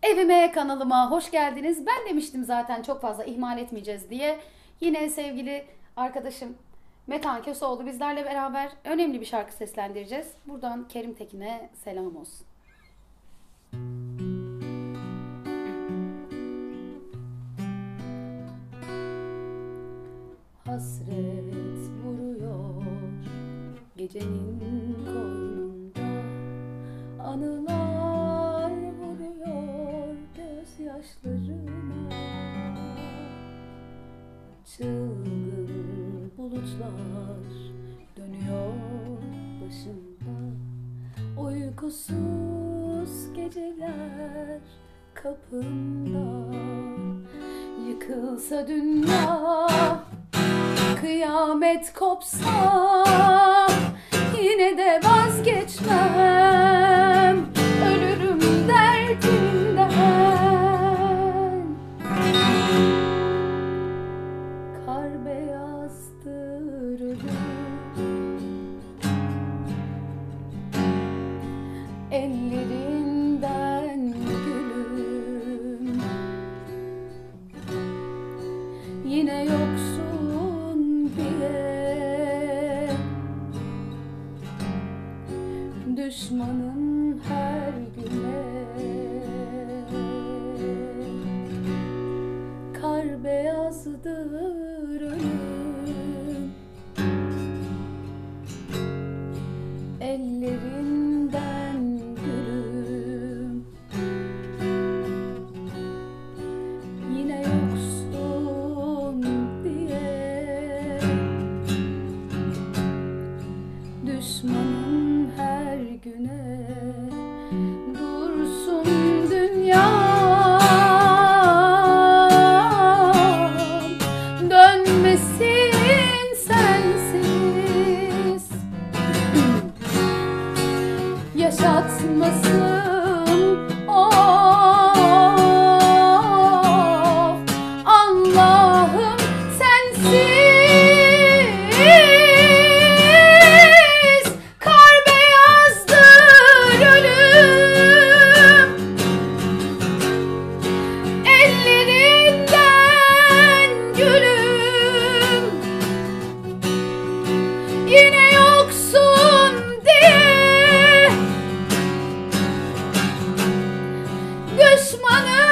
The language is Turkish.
Evime, kanalıma hoş geldiniz. Ben demiştim zaten çok fazla ihmal etmeyeceğiz diye. Yine sevgili arkadaşım Metehan Köseoğlu bizlerle beraber önemli bir şarkı seslendireceğiz. Buradan Kerim Tekin'e selam olsun. Hasret vuruyor gecenin koynunda, anılar vuruyor gözyaşlarıma. Çılgın bulutlar dönüyor başımda, uykusuz geceler kapımda. Yıkılsa dünya, kıyamet kopsa, yine de vazgeçmem, ölürüm derdimden. Kar beyazdır ölüm, ellerinden gülüm. Yine yoksun diye düşmanın her güne. Kar beyazdır ölüm, ellerinden gülüm. Yine yoksun diye düşmanın her güne. Dursun dünya, dönmesin sensiz, yaşatmasın of Allah'ım sensiz. Kar beyazdır ölüm, ellerinden gülüm. Yine yoksun diye düşmanım